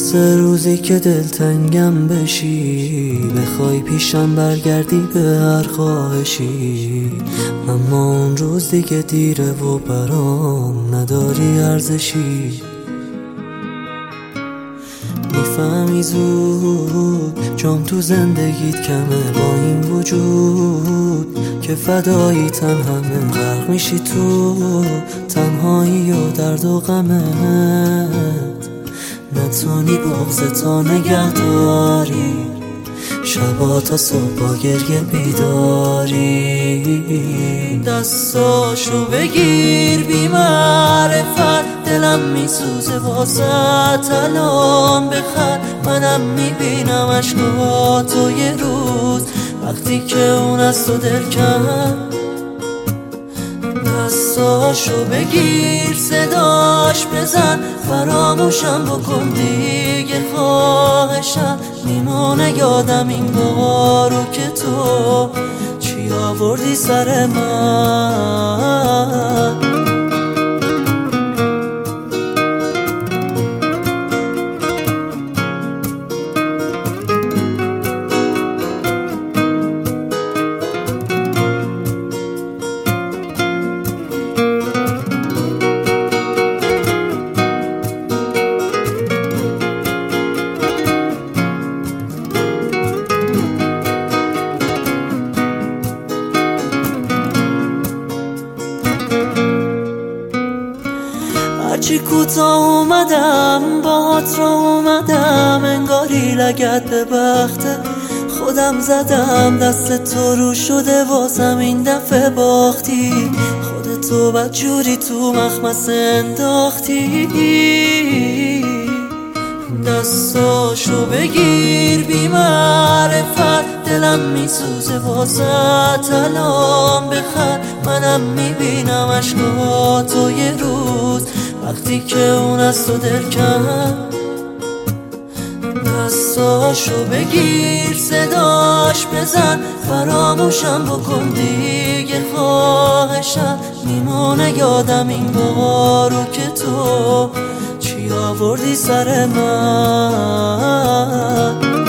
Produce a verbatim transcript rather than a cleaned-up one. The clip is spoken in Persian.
میرسه روزی که دلتنگم بشی، بخوای پیشم برگردی به هر خواهشی، اما اون روز دیگه دیره و برام نداری ارزشی. میفهمی زود جام تو زندگیت کمه، با این وجود که فدایی تن همه، غرق میشی تو تنهایی و درد و غمت، نتونی بغضتو نگه داری، شبا تا صبح با گریه بیداری. دستاشو بگیر بی معرفت، دلم میسوزه واسه الان بخند، منم میبینم عشقاتو یه روز وقتی که اون از تو دل کند. دستاشو بگیر صداش بزن، فراموشم بکن دیگه خواهشم، میمونه یادم این بارو که تو چی آوردی سر من. هرچی کوتاه اومدم باهات رو اومدم، انگاری لگد به بخته خودم زدم، دست تو رو شده واسم این دفعه باختی، خودتو بدجوری تو مخمسه انداختی. دستاشو بگیر بی معرفت، دلم میسوزه واسه الان بخند، منم میبینم عشقاتو یه روز وقتی که اون از تو دل کند. دستاشو بگیر صداش بزن، فراموشم بکن دیگه خواهشم، میمونه یادم این بارو که تو چی آوردی سر من.